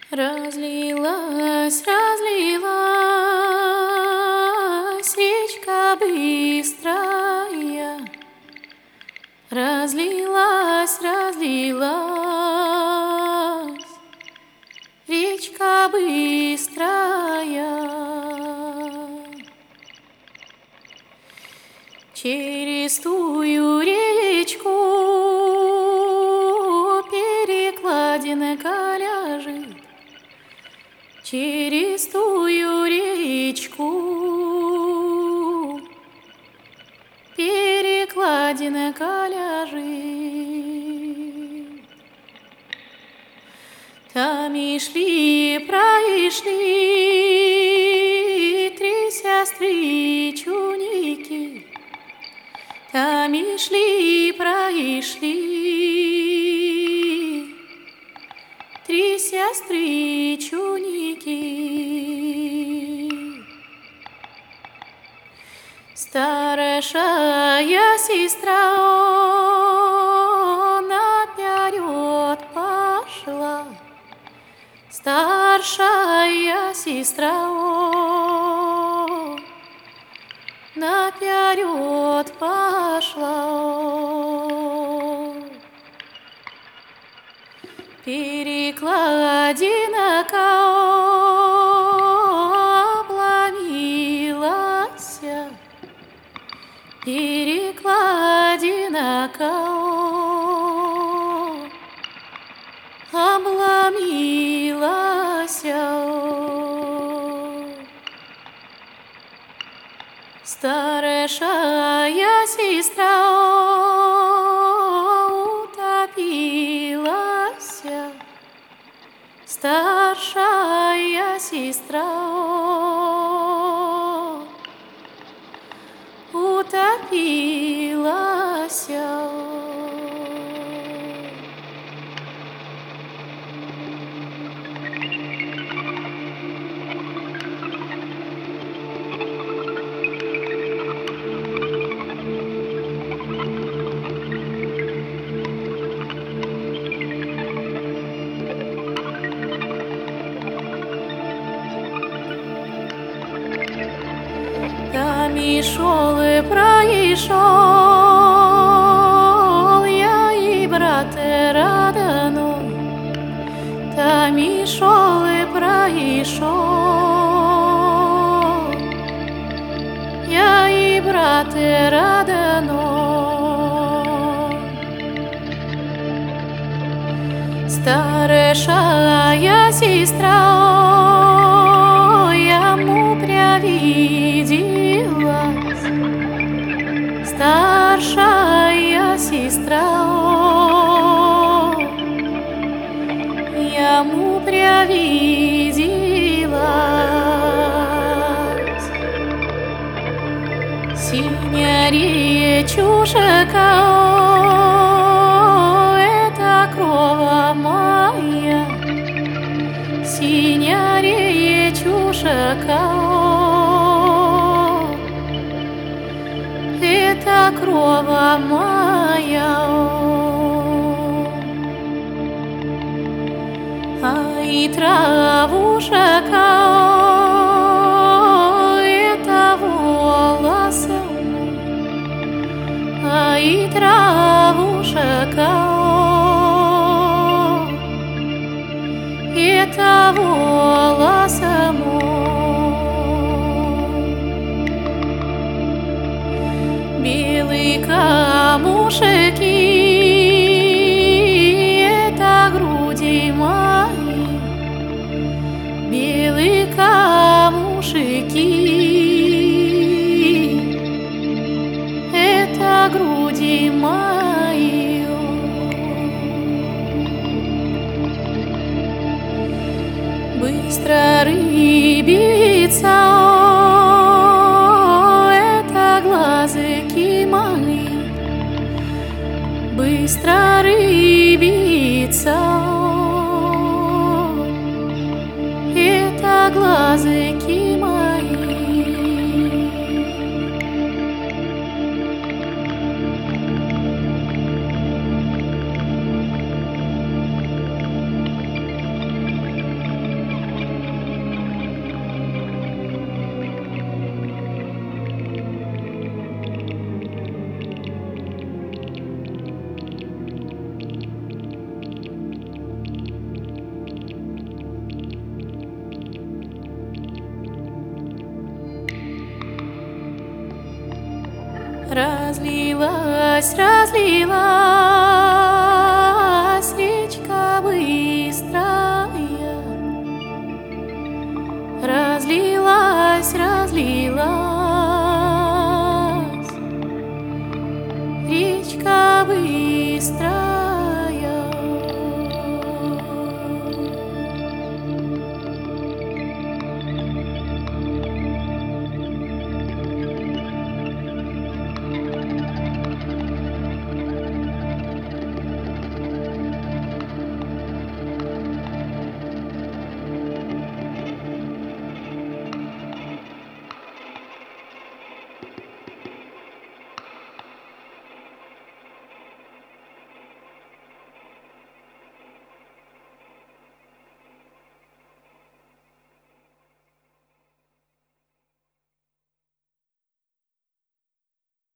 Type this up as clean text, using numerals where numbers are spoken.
Разлилась, разлилась речка быстрая, разлилась, разлилась речка быстрая. Через тую речку перекладинка ляжет, через тую речку перекладинка ляжет. Там и шли, проишли три сестры чуники. Там и шли, проишли три сестры чуники. Старшая сестра наперед пошла, старшая сестра наперед пошла. Перекладинка обломилась, перекладинка обломилась. Старшая сестра утопилась, старшая сестра утопилась. Там и шел, и проишел я и брат родной. Там и шел, и проишел я и брат родной. Старшая сестра ему привиделась, старшая сестра ему привиделась. Синяя речушка — это кровь моя, синяя речушка — это кровь моя. Ай, травушка — это волос мой, ай, травушка — это волос мой. Белые камушки — это груди мои, белые камушки — это груди мои. Быстро рыбица — это глазки мои, быстро рыбица — это глазки мои. Разлилась, разлилась речка быстрая, разлилась, разлилась речка быстрая.